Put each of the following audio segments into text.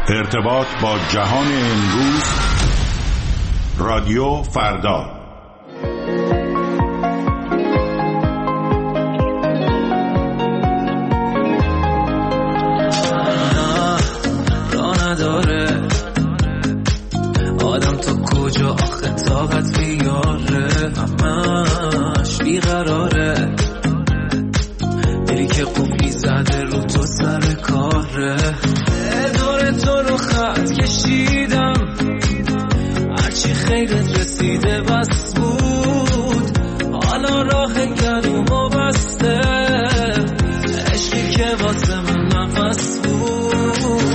ارتباط با جهان امروز، رادیو فردا. راه نداره آدم تو کجا آخه طاقت بیاره، همش بیقراره، دلی که قفلی زده رو تو سر کاره. دور تو رو خط کشیدم، هرچی خیرت رسیده بس بود، حالا راه گلومو بسته، عشقی که واسه من نفس بود.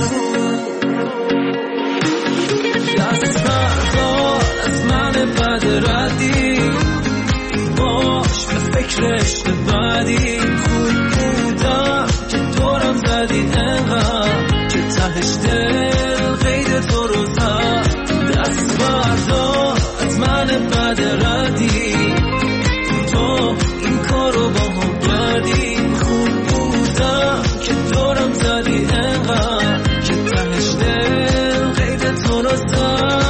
دست بردار از من بد ردی، باش به فکر عشق بعدی، خوب بودم که دورم زدی انقدر که تهش دل قید تو رو زد. دست بردار از من بد ردی، تو این کارو با هم کردی، خوب بودم که دورم زدی انقدر که تهش دل قید تو رو زد.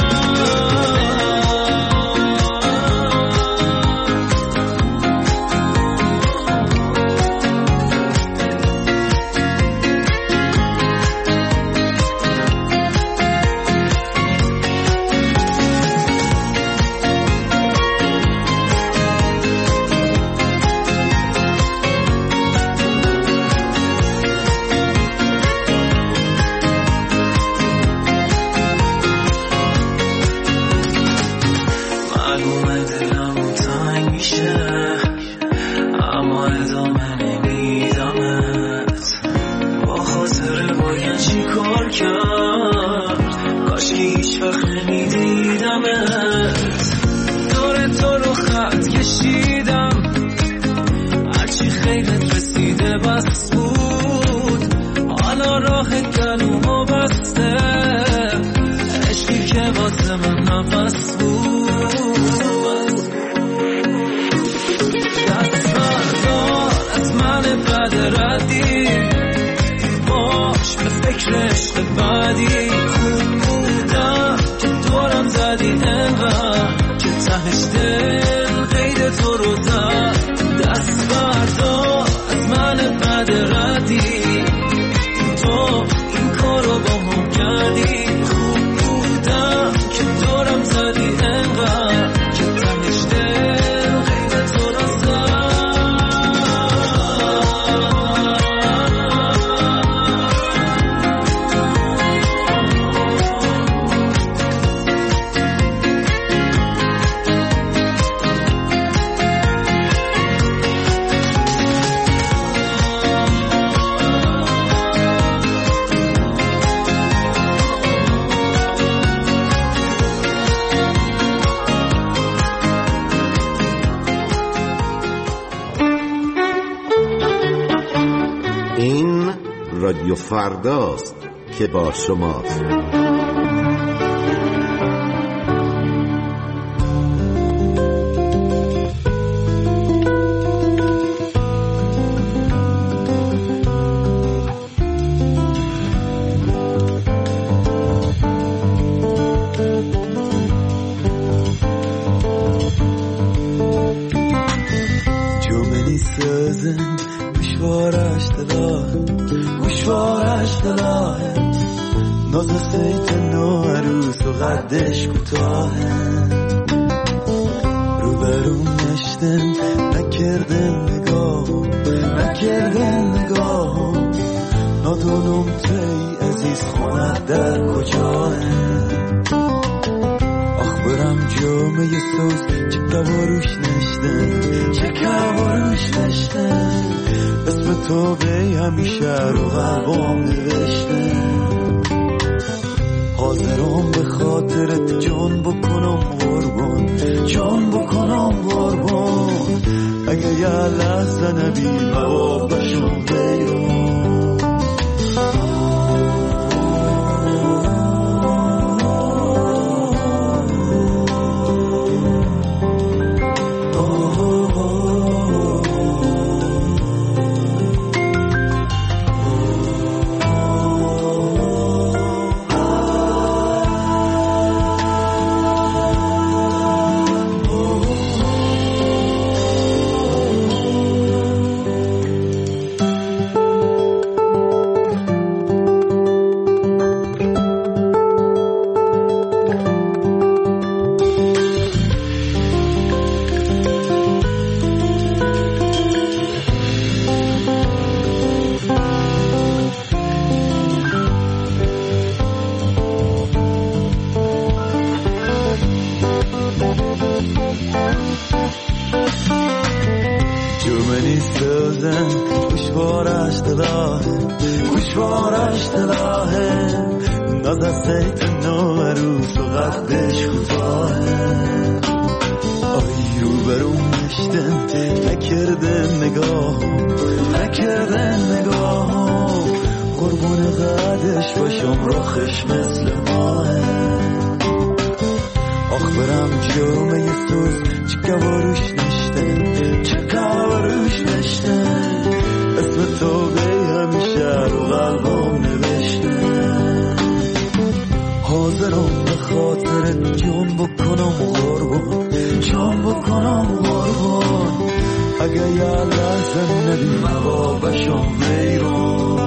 رادیو فرداست که با شماست. جملی سازن گوشوارش دلاهه ناز سیت نو عروس و قدش کوتاهه رو برون نشتن نکردن نگاه نادونم تی عزیز خونت در کجاهه آخ برم جامعه سوز چه کواروش نشتن اسم تو به همیشه رو قلبم نوشته حاضرم به خاطرت جان بکنم قربان اگه یه لحظه نبی موابشم بیرون. چشمانش دلاهه نازه سیت نو عروس و قدش کوتاهه آی رو برون نشتن نکرده نگاه قربون قدش باشم رخش مثل ماه آخ برم جامعه سوز چکا باروش نشته اسم تو بی همیشه رو قلبم نوشته حاضرم به خاطر جان بکنم قربان اگه یه لحظه نبی مبابشم بیرون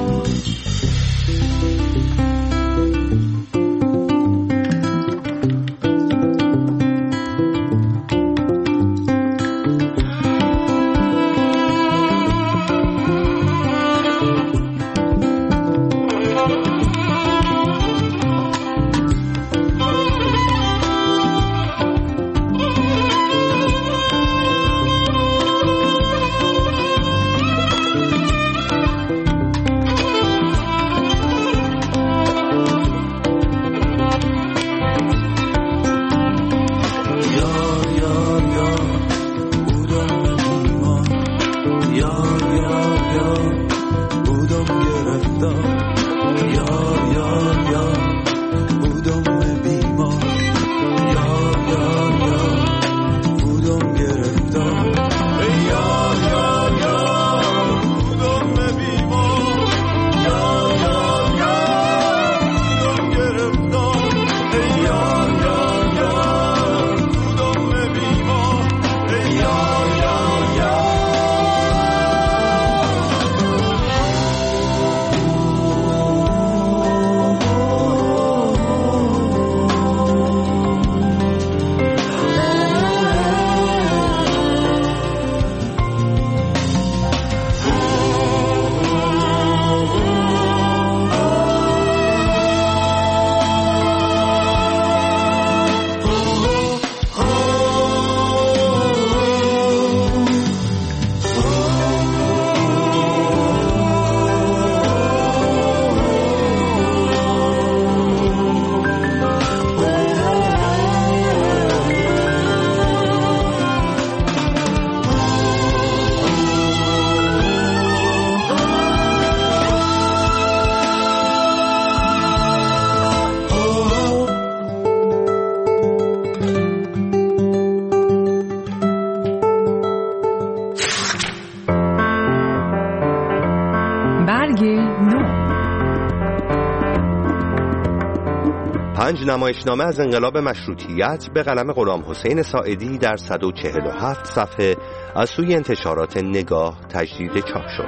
نمایشنامه از انقلاب مشروطیت به قلم غلامحسین ساعدی در 147 صفحه از سوی انتشارات نگاه تجدید چاپ شد.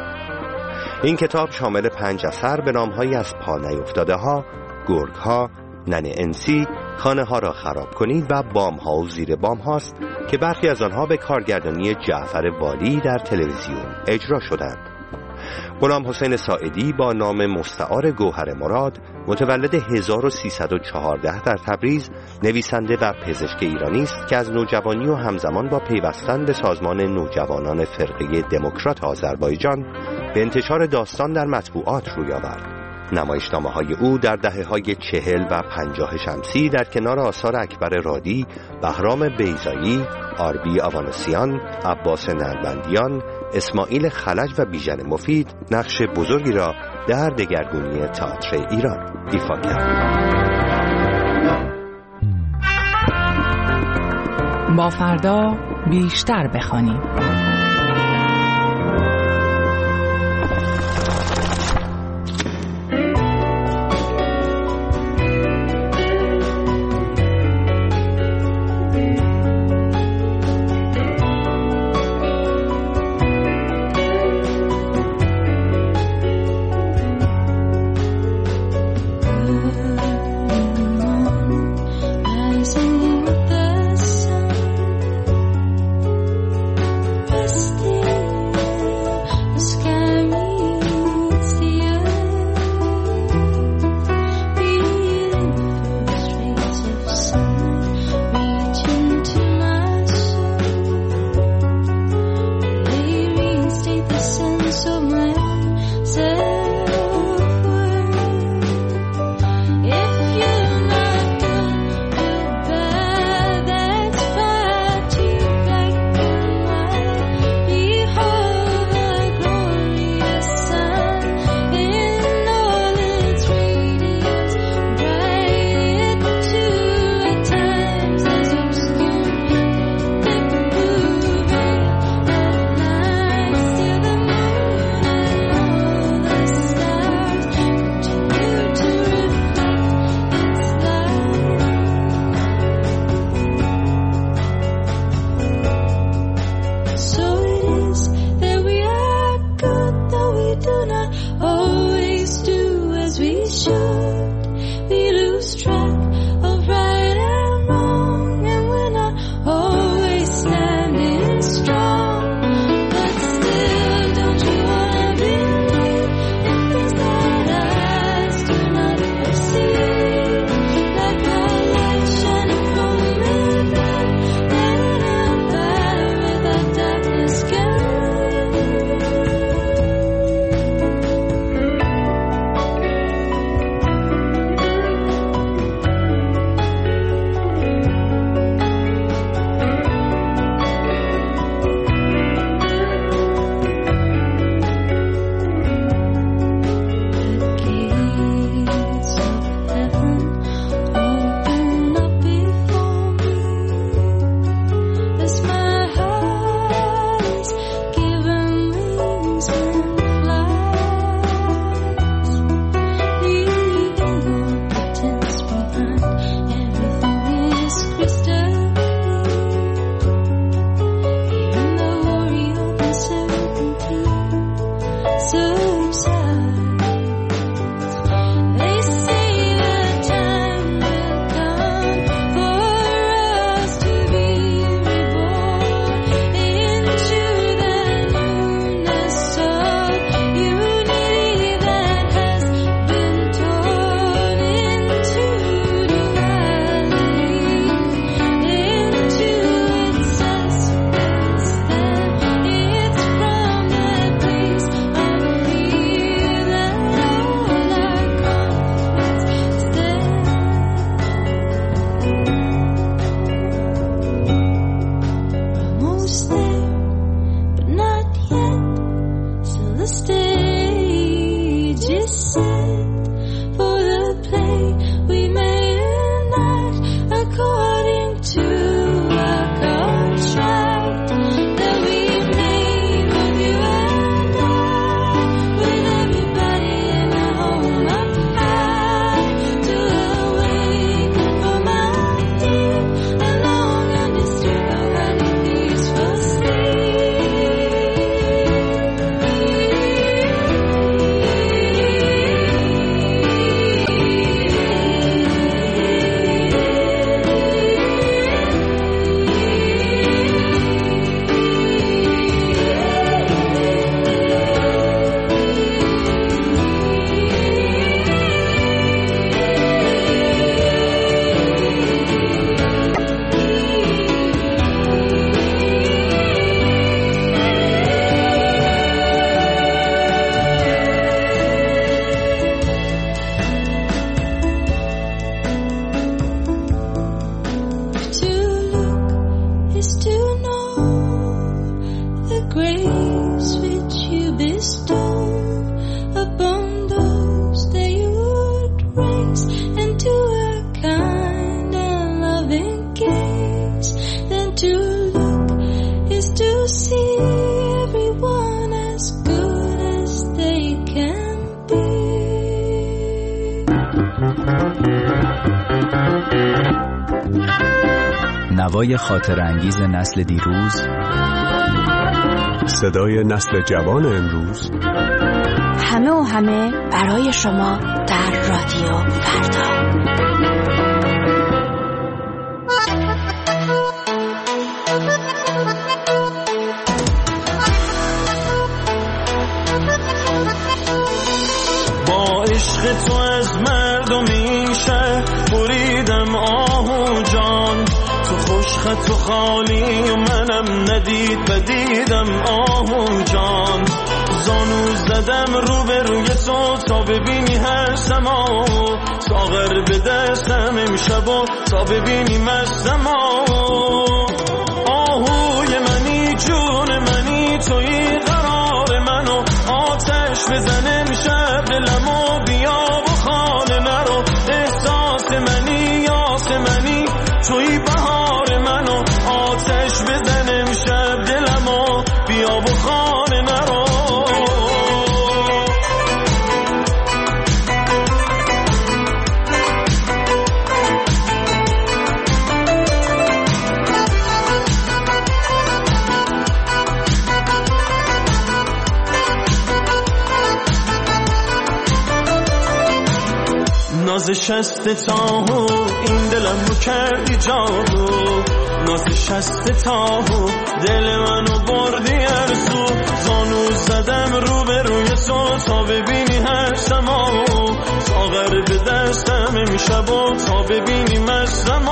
این کتاب شامل 5 اثر به نام‌هایی از پا نیفتاده ها، گرگ ها، ننه انسی، خانه ها را خراب کنید و بام ها و زیر بام هاست که برخی از آنها به کارگردانی جعفر والی در تلویزیون اجرا شدند. غلامحسین ساعدی با نام مستعار گوهر مراد، متولد 1314 در تبریز، نویسنده و پزشک ایرانی است که از نوجوانی و همزمان با پیوستن به سازمان نوجوانان فرقه دموکرات آذربایجان به انتشار داستان در مطبوعات روی آورد. نمایشنامه‌های او در دهه‌های 40 و 50 شمسی در کنار آثار اکبر رادی، بهرام بیضایی، آربی آوانسیان، عباس نربندیان، اسماعیل خلج و بیژن مفید نقش بزرگی را در دگرگونی تئاتر ایران ایفا کرد. با فردا بیشتر بخوانیم. gaze into a kind and loving gaze. Then to look is to see everyone as good as they can be. نوای خاطر انگیز نسل دیروز، صدای نسل جوان امروز، همه و همه برای شما در رادیو فردا. با عشق تو از مردمی شهر بریدم آهو جان، تو خوشخط و خالی و منم ندید بدیدم آهو جان. زانو زدم روبروی تو تا ببینی هر سما، ساغر به دستم امشب و تا ببینی مستم. آهوی منی جون منی توی قرار منو، آتش بزن امشب دلمو بیا و خانه نرو. احساس منی یاس منی توی بهار منو، آتش بزن امشب دلمو بیا و خانه نرو. ناز شست تاهو این دلم رو کردی جادو، ناز شست تاهو دل منو بردی ارزو. زانو زدم روبروی تو تا ببینی هر سما، ساغر به دستم امشب و تا ببینی مستم.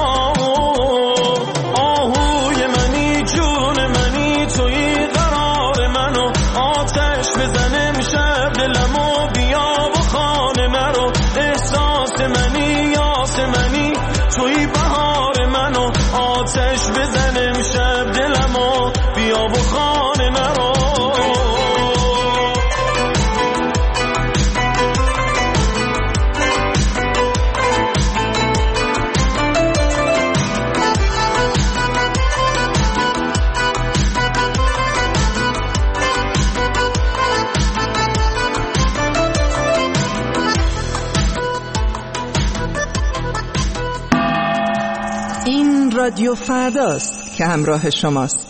آهوی منی جون منی توی قرار منو، آتش بزن امشب دلمو بیا و خانه نرو. احساس منی یاس منی توی بهار منو، آتش بزن امشب دلمو بیا و خانه نرو. این رادیو فرداست که همراه شماست.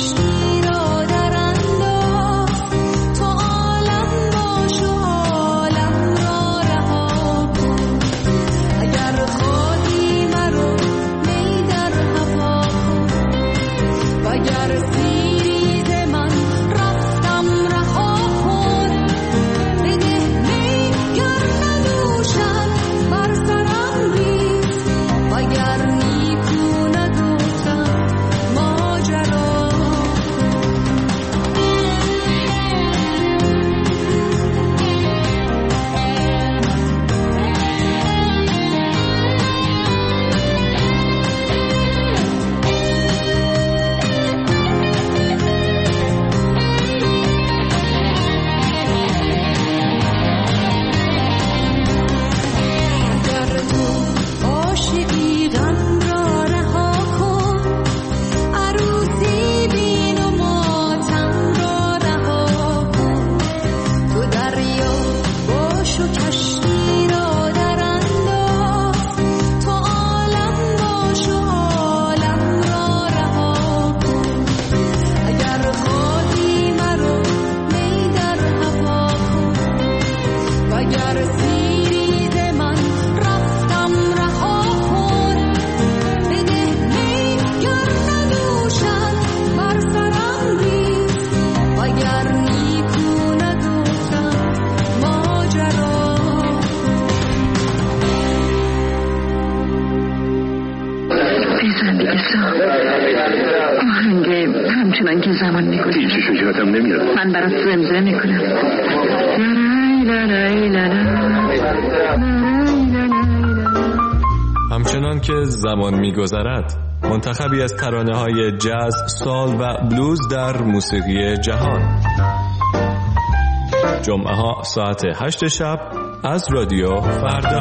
تو عالم باش و من که زمان میگذره. هیچی شجاعتم نمیاد. من برات زمزمه میکنم. همچنان که زمان میگذرد، منتخبی از ترانه‌های جاز، سول و بلوز در موسیقی جهان. جمعه ها ساعت 8 شب از رادیو فردا.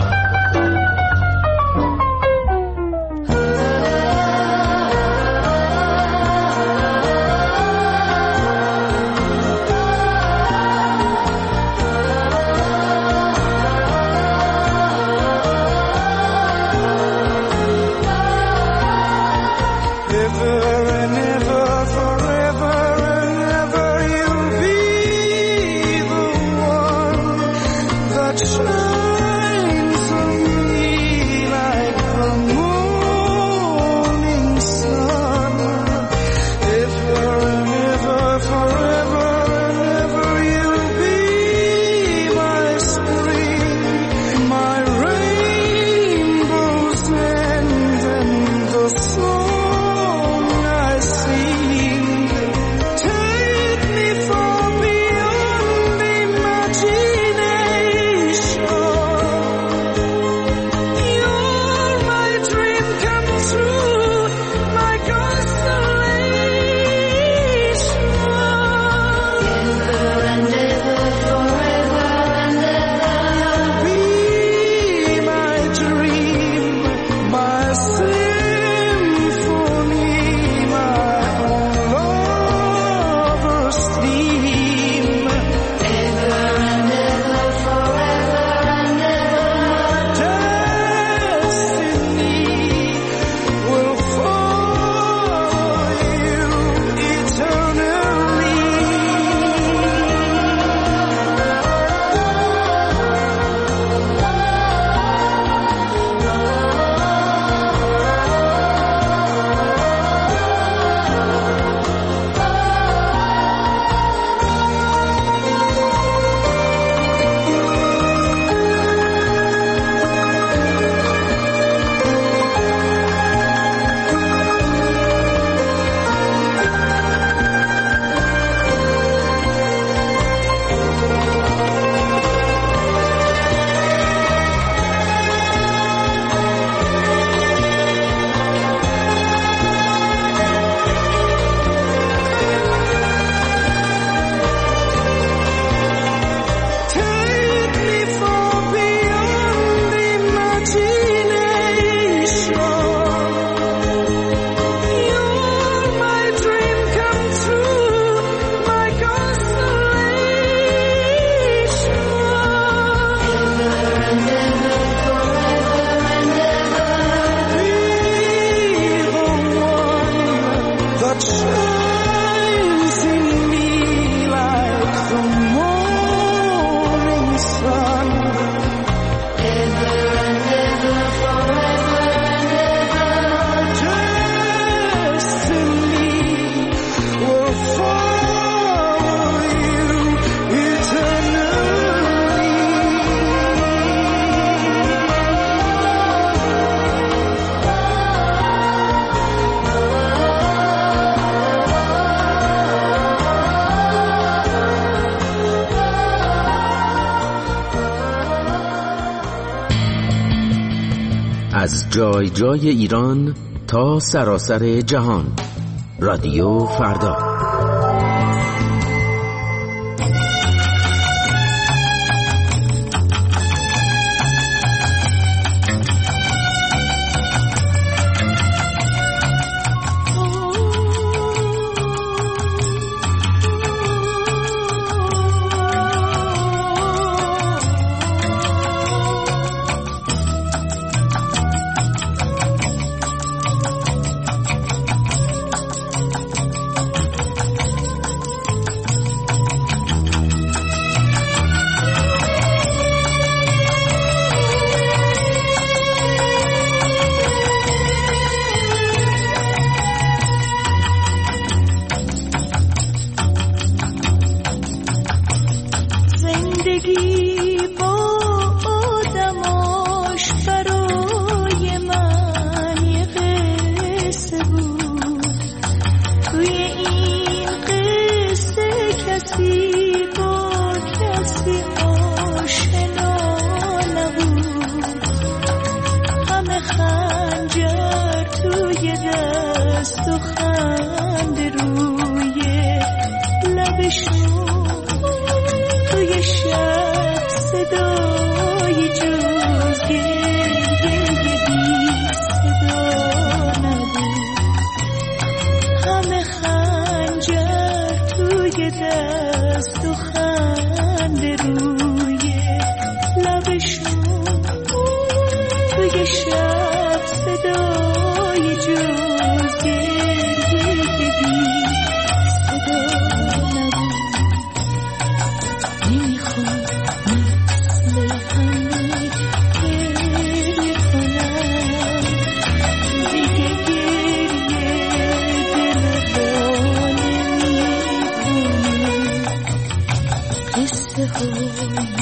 از جای جای ایران تا سراسر جهان، رادیو فردا. لبخند روی لبشون توی شب صدای جز گریه بی صدا نبود همه خنجر توی دست و خنده روی لبشون توی شب صدای جز گریه بی صدا نبود نمیخوام مثل همه گریه کنم دیگه گریه دل را نمیکنه قصه های